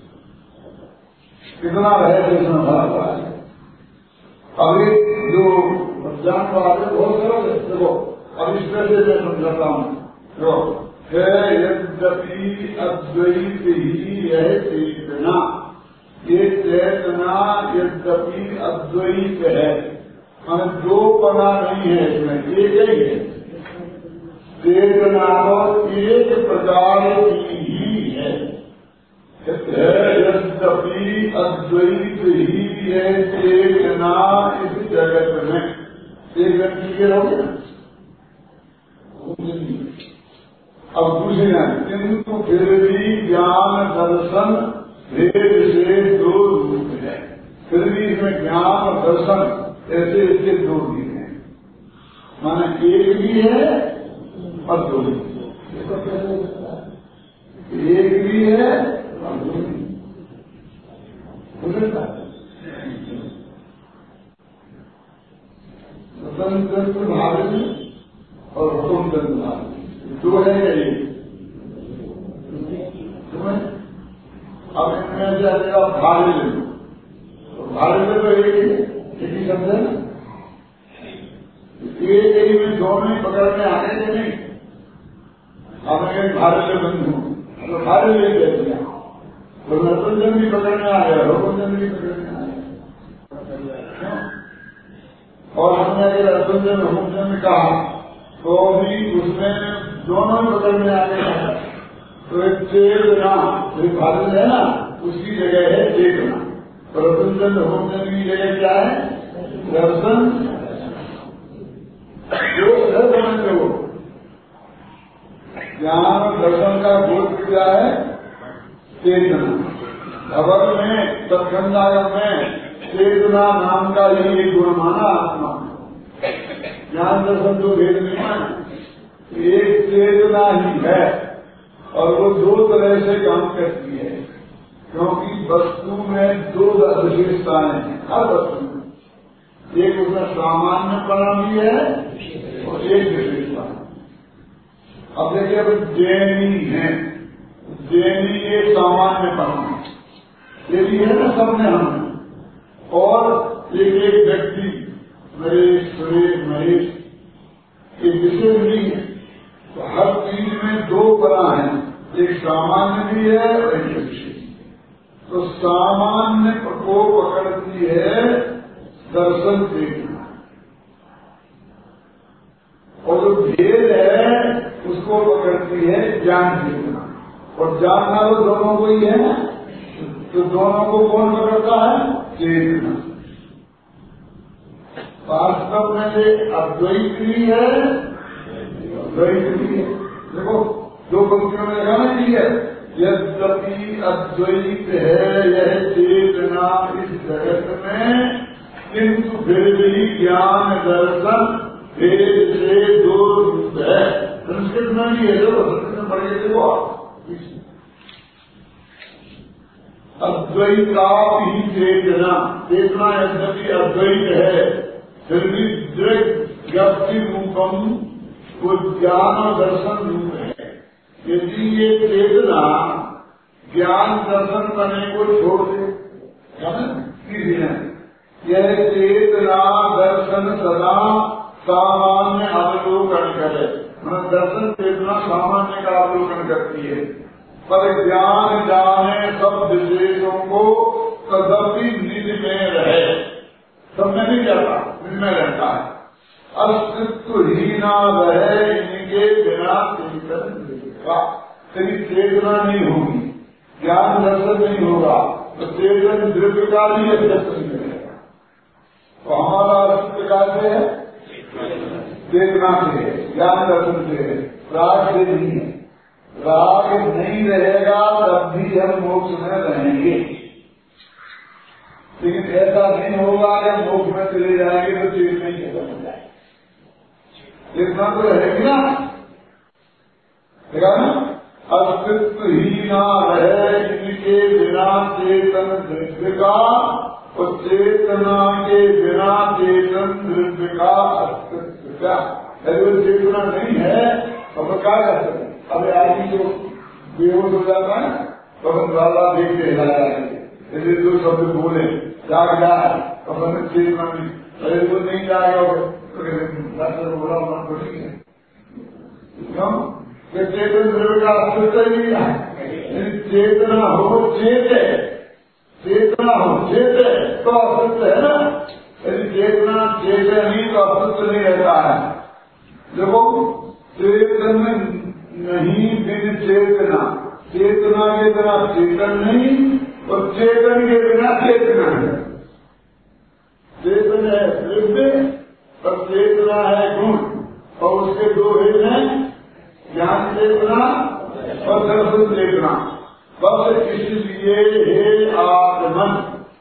कितना रहे इसमें भाग है। अभी जो पद्यानुवाद है बहुत सरल है। देखो अब इसमें से मैं समझाता हूँ। यद्यपि अद्वैत ही यह चेतना, ये चेतना यद्यपि अद्वैत है, मान 2 पना नहीं है, इसमें एक ही है। चेतना एक प्रकार की ही है। यद्यपि अद्वैत ही यह चेतना इस जगत में एक व्यक्ति के रहोगे ना। अब पूछना, किंतु फिर भी ज्ञान दर्शन भेद से 2 रूप है। फिर भी इसमें ज्ञान और दर्शन ऐसे ऐसे 2 भी हैं, माने एक भी है और 2 भी। एक भी है और 2 भी। स्वतंत्र भाग में और हुकुम चंद्र भाग में 2 है या 1? अब इनमें से अगर आप भाड़े ले लो तो भाड़े में तो एक ही समझे ना, एक ही में दोनों ही पकड़ने आने के नहीं। अब मैं भाड़े से बंद हूँ तो भाड़े ले गया तो नरतंजन भी पकड़ने आ गया, हुकुमचंद भी पकड़ने आ गया। और हमने अगर नरतंजन हुकुमचंद कहा तो भी उसमें दोनों ही पकड़ने आ गए। तो एक चेतना भाषण है ना, उसकी जगह है चेतना। प्रसन्न होमचंद की जगह क्या है? दर्शन। जो है समझ लो, ज्ञान दर्शन का गोत्र क्या है? चेतना। खबर में सत्संगागम में चेतना नाम का ही एक गुण माना आत्मा। ज्ञान दर्शन तो भेद नहीं माना, एक चेतना ही है और वो 2 तरह से काम करती है, क्योंकि वस्तु में 2 विशेषताएं हैं हर वस्तु में। एक उसमें सामान्यपना भी है और एक विशेषता है। अब देखिए, अब जैनी है, जैनी एक सामान्यपना है, ये भी है ना सब में हम। और एक व्यक्ति नरेश सुरेश महेश एक विशेष नहीं है। तो हर चीज में 2 पना है, एक सामान्य भी है और एक विशेष। तो सामान्य को पकड़ती है दर्शन चेतना, और जो भेद है उसको पकड़ती है ज्ञान चेतना। और जानना तो दोनों को ही है ना, तो दोनों को कौन पकड़ता है? चेतना। वास्तव में ये अद्वैत भी है, द्वैत भी है। देखो 2 पंक्तियों में लिखा ना कि यद्यपि अद्वैत है यह चेतना इस जगत में, किंतु फिर भी ज्ञान दर्शन भेद से 2 रूप है। संस्कृत में भी है, जो संस्कृत में पढ़ के देखो। अद्वैता ही चेतना, चेतना यद्यपि अद्वैत है फिर भी दृढ़ व्यक्ति रूपम वो ज्ञान और दर्शन रूप है। यदि ये चेतना ज्ञान दर्शन करने को छोड़ दे, किसी ने यह चेतना दर्शन सदा सामान्य अवलोकन करे। दर्शन चेतना सामान्य का अवलोकन करती है, पर ज्ञान जाने सब विशेषों को कदपि निज में रहे, सब में नहीं जाता, निज में रहता है। अस्तित्व ही ना रहे इनके बिना चेतन का, तेरी चेतना नहीं होगी, ज्ञान दर्शन नहीं होगा, तो चेतन द्रव्य का भी अस्तित्व नहीं रहेगा। तो हमारा अस्तित्व का है चेतना से, ज्ञान दर्शन से, राग से नहीं है। राग नहीं रहेगा तब भी हम मोक्ष में रहेंगे, लेकिन ऐसा नहीं होगा कि मोक्ष में चले जाएंगे तो चेतना ही खत्म हो जाएगी। चेतना तो रहेगी ना, देखा ना, अस्तित्व ही ना रहे इनके बिना चेतन द्रव्य का, और चेतना के बिना चेतन द्रव्य का अस्तित्व क्या? यदि चेतना नहीं है तो हम क्या कर सकते? अब आदमी जो बेहोश हो जाता है तो हम ज्यादा देखते हिला जाएंगे, यदि दो शब्द बोले जाग जाए तो हमें चेतना नहीं, अरे वो नहीं जाएगा डॉक्टर बोला मन को ठीक है, चेतन द्रव्य का अस्तित्व ही है। चेतना हो चेते, चेतना हो चेते तो अस्तित्व है ना, यदि चेतना चेते नहीं तो अस्तित्व नहीं रहता है। देखो चेतन नहीं बिन चेतना, चेतना के बिना चेतन नहीं, और चेतन के बिना चेतना है। चेतन है द्रव्य और चेतना है गुण, और उसके दो भेद हैं, ज्ञान चेतना और दर्शन चेतना। बस इसलिए हे आत्मन,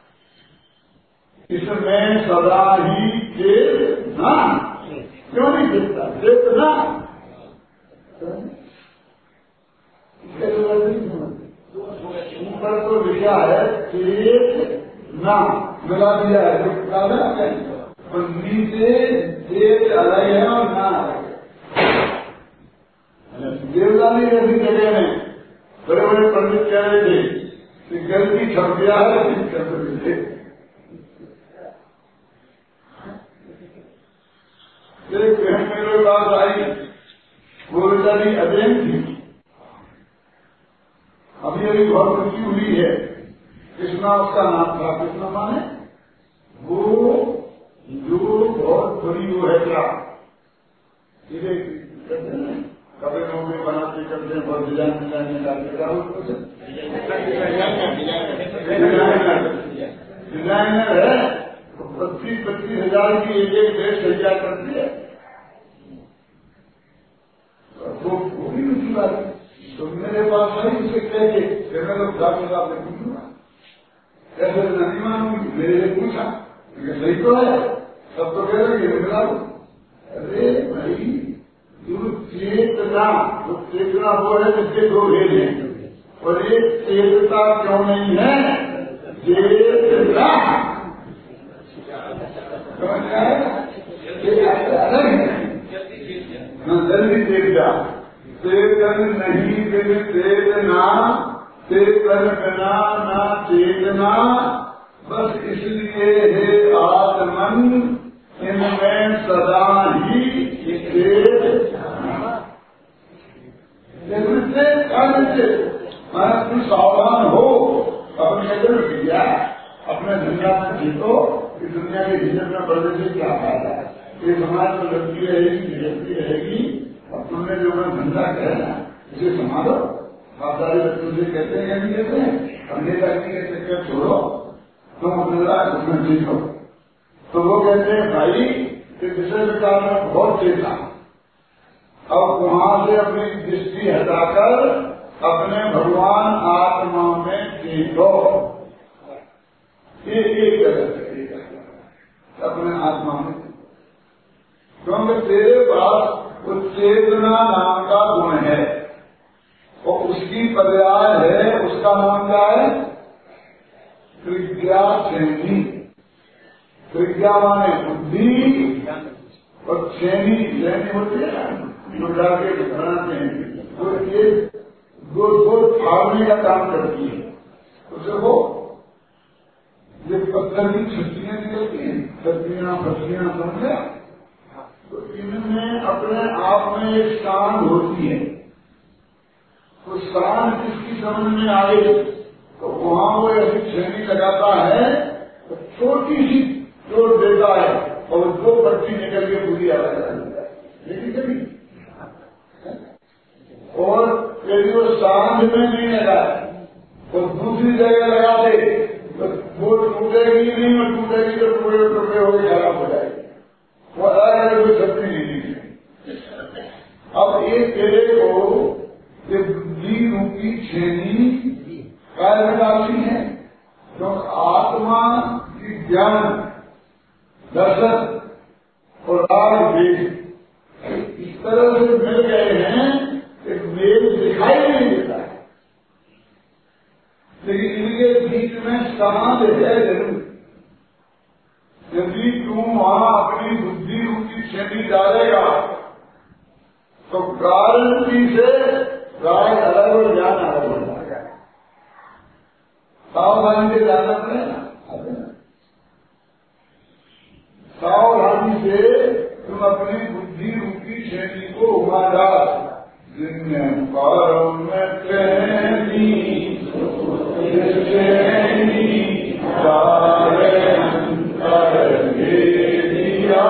इसमें सदा ही चेतना, क्यों नहीं चेतना? चेतना ऊपर तो लिखा है चेतना, मिला दिया है, और नीचे चेत अलग है और ना अलग है। देवदानी ऐसी जगह में बड़े बड़े पंडित कह रहे थे कि गलती छप गया है, एक बहन मेरे पास आई, वो बेचारी अध्ययन थी, अभी अभी बहुत रुचि हुई है, कृष्णा उसका नाम था। कृष्णा माने वो जो बहुत बड़ी वो है क्या कपड़े नौकरी बनाते करते हैं, बहुत डिजाइन डिजाइन निकालते डिजाइनर है, तो 25-25 हजार की एक ड्रेस तैयार करती है, वो भी रुचि वाली। तो मेरे पास नहीं उसे कह के मैं लोग डॉक्टर साहब ने पूछूंगा, ऐसे नहीं मानूंगी, मेरे लिए पूछा सही तो है, सब तो कह रहे मिला। अरे भाई जो चेतना, जो चेतना वो है जिसके दो भेद हैं, और एक चेतता क्यों नहीं है? चेतना अलग है, जल्दी चेतना, चेतन नहीं बिन चेतना, चेतन बिना ना चेतना। बस इसलिए हे आत्मन, इनमें सदा ही तू सावधान हो, अपने दिया अपने दुनिया में जीतो, इस दुनिया के हिजत में बढ़ने से क्या फायदा है? ये समाज में लगती रहेगी, झिझकती रहेगी, और तुमने जो मैं धंधा कहना इसे संभालो। आप सारे बच्चों से कहते हैं नहीं कहते हैं, हमने करने के चक्कर छोड़ो, तुम उसमें जीतो। तो वो कहते हैं भाई कि विषय विकार में बहुत चेता, अब वहां से अपनी दृष्टि हटाकर अपने भगवान आत्मा में जीतो। एक अपने आत्मा में, क्योंकि तेरे पास वो चेतना नाम का गुण है, और उसकी पर्याय है, उसका नाम क्या है? प्रज्ञा श्रेणी। प्रज्ञा माने बुद्धि, और श्रेणी होती है जो जाके बनाते हैं, तो ये दो फाड़ने का काम करती है। उसे वो ये पत्थर की छत्तियां निकलती हैं, छत्तियां फत्तियां समझे, तो इनमें अपने आप में एक शान होती है। तो शान किसकी समझ में आए तो वहां वो ऐसी छेनी लगाता है तो छोटी सी चोट देता है और दो पट्टी निकल के पूरी अलग अलग लेकिन कभी और यदि वो सांझ में नहीं लगा तो दूसरी जगह लगा दे तो वो टूटेगी नहीं और टूटेगी तो टुकड़े टुकड़े होकर खराब हो जाएगी। वो अलग अलग शक्ति नहीं है। अब एक पेड़े को ये बुद्धि रूपी छेनी काय में डालती है तो आत्मा की ज्ञान दर्शन और राग वेद इस तरह से मिल गए हैं एक मेल दिखाई नहीं देता है लेकिन इनके बीच में समाज है जरूर। यदि तुम वहां अपनी बुद्धि रूपी छेनी डालेगा तो गारंटी से राग अलग और ज्ञान अलग हो जाएगा। सावधानी से जाना पड़ेगा। सावधानी से तुम अपनी बुद्धि रूपी छेनी को उमा डाल जिनमें पारों में चैनी दिया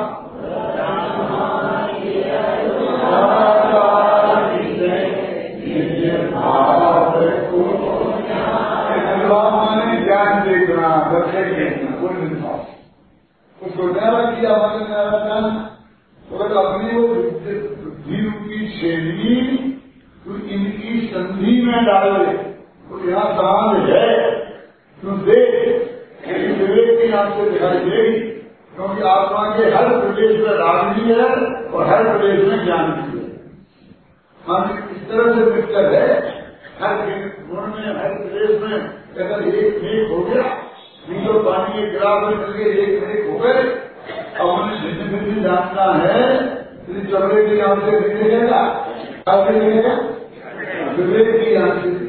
ज्ञान देखना दर्शन देखना कोई नहीं उसको न्यारा किया न्यारा अगर अपनी वो बुद्धि रूपी छेनी तो इनकी संधि में डाल दे तो यहाँ सांझ है तू देख विवेक की आंख से दिखाई देगी क्योंकि आत्मा के हर प्रदेश में राग भी है और हर प्रदेश में ज्ञान भी है। मान इस तरह से मिक्सर है हर गुण में हर प्रदेश में अगर एक मेघ हो गया नीलो पानी के गिलास में मिल गए एक मेघ हो गए अब उन्हें भिन्न भिन्न जानना है तो चमड़े की आंख से नहीं देगा क्या देगा विवेक की आंख से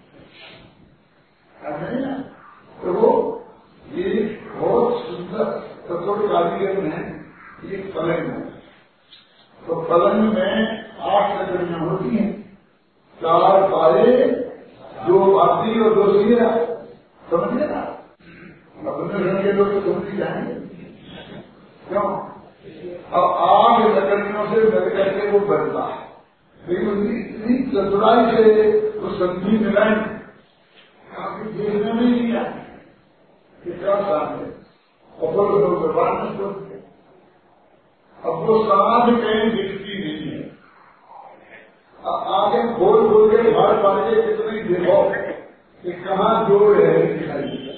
तो वो ये बहुत सुंदर तत्व कारीगर में एक पलंग है तो पलंग में 8 लकड़ियां होती हैं 4 पाए 2 बाती और 2 सिरा समझिए ना अपने घर के लोग तो समझी जाएंगे क्यों अब 8 लकड़ियों से मिल करके वो बनता है लेकिन इतनी चतुराई से वो संधि मिलाई काफी देखने में नहीं आती क्या साथ है और लोग भगवान में सोचते अब वो समाज कहीं दिखती नहीं है। आगे खोल खोल के बाहर पाके कितनी देखो कि कहाँ जोड़ है दिखाई देता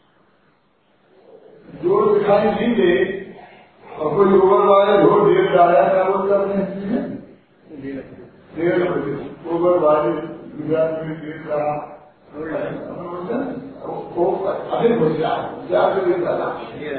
जोड़ दिखाई नहीं दे और कोई गोबर वाले जोड़ डेढ़ डाला क्या बोलते अपने 1.5 बजे गोबर वाले गुजरात में 1.5 रहा अधिक हो जाए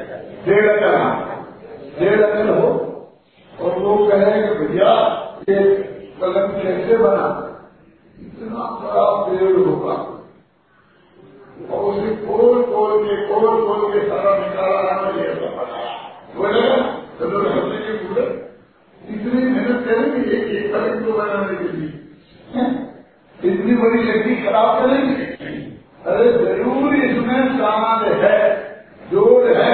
1.5 हो और लोग कहे कि भैया ये पलंग कैसे बना इतना बड़ा पेड़ होगा और उसे खोल के सारा निकाला बोलेगा चलो हमने के पूरे इतनी मेहनत करेंगे एक पलंग को बनाने के लिए इतनी बड़ी शक्ति खराब करेंगे। अरे जरूर इसमें सामान है जोड़ है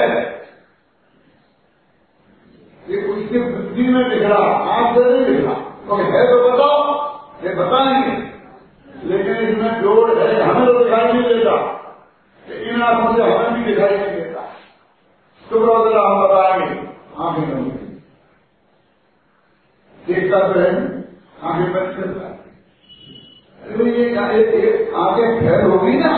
ये उसकी बुद्धि में दिख रहा आंख से नहीं दिख रहा तो है तो बताओ ये बताएंगे लेकिन इसमें जोड़ है हमें तो दिखाई नहीं देता इन आंखों से हमें भी दिखाई नहीं देता तो जरा हम बताएंगे आंखें नहीं देखता तो है आंखें बंद करता ये आगे फैल होगी ना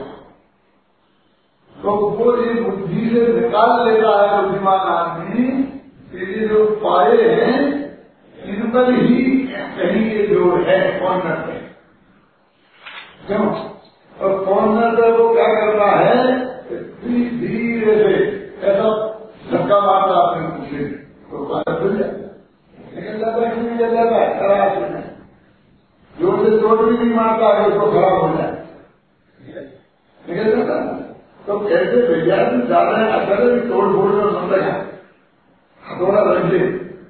तो वो ये बुद्धि से निकाल लेता है बुद्धिमान आदमी ये जो पाए हैं इन पर ही कहीं ये जोड़ है कॉर्नर में क्यों और कॉर्नर पर वो क्या करता है धीरे से ऐसा धक्का मारता अपने मुझे तो खुल जाता लेकिन जाता है खराब में जोर से चोट भी नहीं मारता है उसको खराब हो जाए निकल जाता तो कैसे भैया जा रहे हैं अगर भी तोड़ फोड़ में समझ हथौड़ा रख ले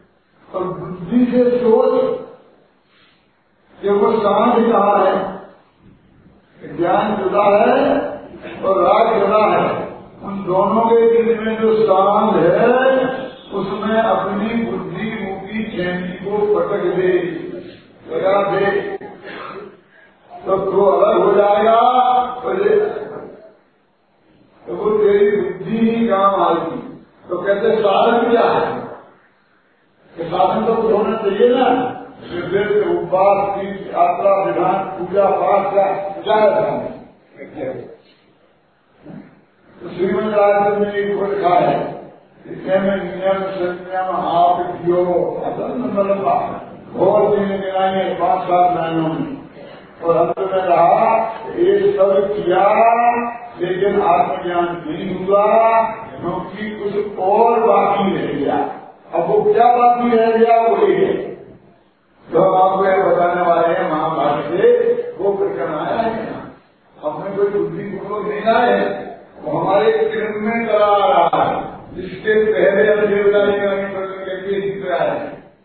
बुद्धि से सोच कि वो सांझ कहा है, ज्ञान जुदा है और राग जुदा है। उन दोनों के बीच में जो सांझ है उसमें अपनी बुद्धि रूपी चैनी को पटक दे, लगा दे, तो अलग हो जाएगा। तो वो तेरी बुद्धि ही काम आएगी। तो कहते साधन क्या है? साधन तो कुछ होना चाहिए ना। फिर उपवास की यात्रा विधान पूजा पाठ का क्या है? तो श्रीमद राजन में एक को लिखा है, इसमें नियम संयम आप कियो लंबा और दिन गिनाएंगे 5-7 लाइनों में। और अंत में रहा ये सब किया लेकिन आत्मज्ञान नहीं हुआ क्योंकि कुछ और बाकी रह गया। अब वो क्या बाकी रह गया वही है जो हम आपको बताने वाले हैं महाभारत से। वो प्रकरण आया है, हमने कोई बुद्धि पूर्वक नहीं आए, वो हमारे किरण में चला आ रहा है। जिसके पहले हम देवता करके दिख रहा है,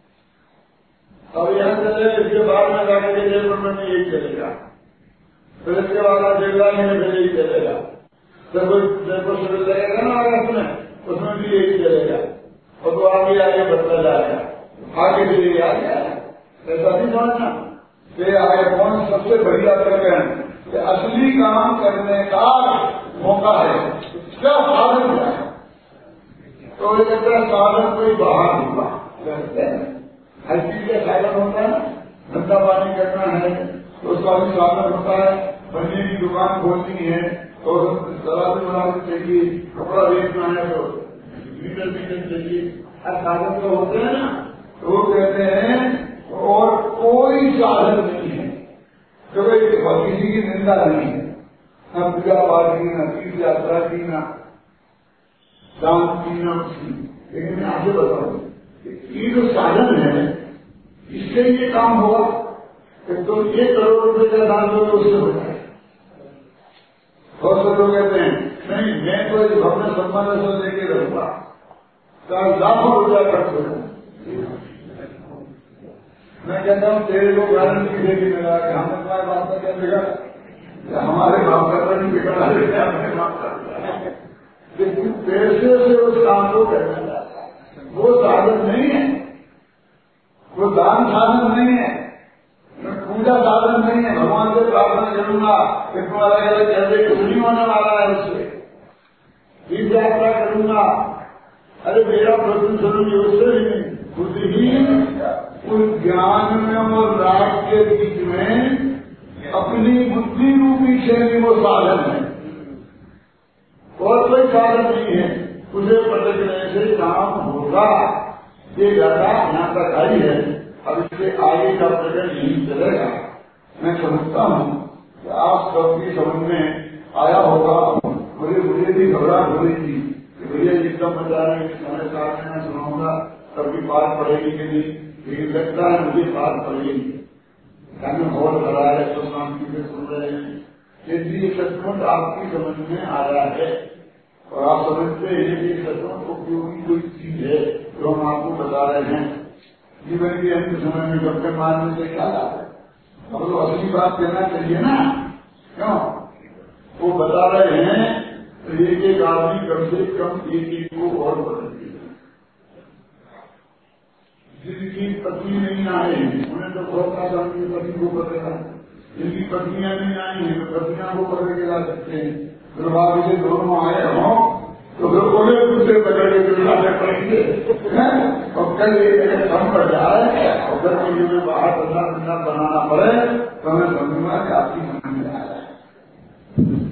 अब यहाँ चले इसके बाद में जाकर के देवपुर में यही चलेगा, फिर इसके बाद देवता में फिर यही चलेगा, फिर कोई जयपुर से लगेगा ना अगस्त में उसमें भी यही चलेगा। और तो आगे आगे बढ़ता जाएगा, आगे भी यही आ गया। ऐसा नहीं समझना ये आगे कौन सबसे बढ़िया प्रकरण असली काम करने का मौका है। क्या साधन है? तो ये कहते हैं साधन कोई बाहर होगा, हर चीज का साधन होता है। धंधा पानी करना है तो उसका भी साधन होता है। बनने की दुकान खोलनी है तो सलाद बनाना चाहिए, कपड़ा बेचना है तो मीटर चाहिए, हर साधन तो होते हैं ना। तो वो कहते हैं और कोई साधन नहीं है जो किसी की निंदा नहीं है, न पूजा पाठ की, न तीर्थ यात्रा की, न दान की, न उसकी। लेकिन मैं आगे बताऊं ये जो साधन है इससे ये काम होगा कि तो 1 करोड़ रुपए का दान दोगे उससे हो जाए। बहुत से लोग कहते हैं नहीं मैं तो इस भवन सम्मान से लेके रहूंगा, लाखों रुपया खर्च हो जाए। मैं कहता हूँ तेरे को गारंटी देगी मेरा कि हमने तुम्हारे बात का क्या बिगड़ा, हमारे बाप का नहीं बिगड़ा लेते अपने बाप का, लेकिन पैसे से उस काम को करना चाहता है। वो साधन नहीं है, वो दान साधन नहीं है, पूजा साधन नहीं है। भगवान से प्रार्थना करूंगा कि तुम्हारा कहते कुछ नहीं होने वाला है उससे, तीर्थ यात्रा करूंगा, अरे मेरा प्रश्न सुनूंगी उससे भी नहीं। बुद्धिहीन उस ज्ञान में और राग के बीच में अपनी बुद्धि रूपी शैली वो साधन है और कोई साधन नहीं है। उसे पटकने से काम होगा। ये ज्यादा यहाँ तक आई है, अब इससे आगे का प्रकरण नहीं चलेगा। मैं समझता हूँ कि आप सबकी समझ में आया होगा। मुझे भी घबराहट हो रही थी कि भैया एकदम बता रहे हैं समय साथ में सुनाऊंगा तभी बात पड़ेगी कि नहीं, लेकिन लगता है मुझे बात पड़ेगी। बहुत भरा है तो शांति से सुन रहे हैं। इसलिए सचमुच आपकी समझ में आया है और आप समझते हैं कि सचमुच उपयोगी कोई चीज है जो हम आपको बता रहे हैं। जीवन के अंत समय में डॉक्टर मारने से क्या लाभ है? अब तो असली बात कहना चाहिए ना, क्यों? वो बता रहे हैं तो एक आदमी कम से कम एक को और बदल दिया। जिनकी पत्नी नहीं आई उन्हें तो बहुत आसान पति को बदलेगा, जिनकी पत्नियां नहीं आई हैं तो पत्नियां को पकड़ के ला सकते हैं। दुर्भाग्य से दोनों आए हों तो फिर उन्हें दूसरे पकड़ के दिलाने पड़ेंगे। और कल एक कम पड़ जाए और घर में बाहर बंदा बनाना पड़े तो हमें समझूंगा कि आपकी समझ में आ रहा है।